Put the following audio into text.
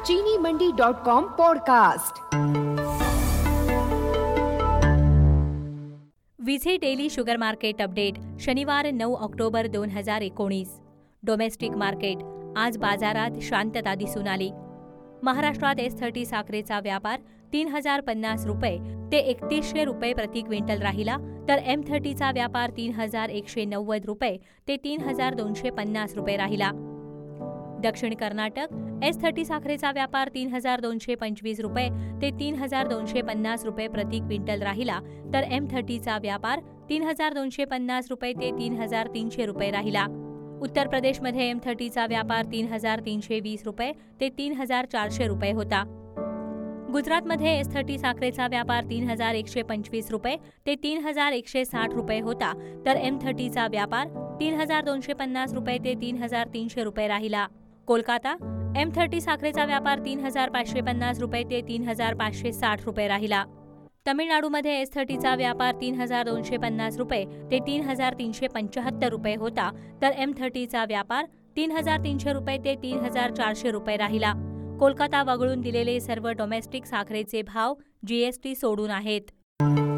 चीनीमंडी.com podcast. विझे daily sugar market update शनिवार 9 October 2019। Domestic market आज बाजारात शांतता दिसून आली। महाराष्ट्रात S30 साखरेचा व्यापार 3050 रुपये ते 3100 रुपये प्रति क्विंटल राहिला, तर M30चा व्यापार 3190 रुपये ते 3250 रुपये राहिला। दक्षिण कर्नाटक S30 साखरेचा व्यापार 3225 रुपये ते 3250 रुपये प्रति क्विंटल राहिला, तर M30चा व्यापार 3250 रुपये ते 3300 रुपये राहिला। उत्तर प्रदेशमध्ये M30चा व्यापार 3320 रुपये ते 3400 रुपये होता। गुजरातमध्ये S30 साखरेचा व्यापार 3125 रुपये ते 3160 रुपये होता, तर M30चा व्यापार 3250 रुपये ते 3300 रुपये राहिला। कोलकाता M30 साखरेचा व्यापार 3550 रुपये ते 3560 रुपये राहिला। तमिळनाडूमध्ये S30चा व्यापार 3250 रुपये ते 3375 रुपये होता, तर M30चा व्यापार 3300 रुपये ते 3400 रुपये राहिला। कोलकाता वगळून दिलेले सर्व डोमेस्टिक साखरेचे भाव GST सोडून आहेत।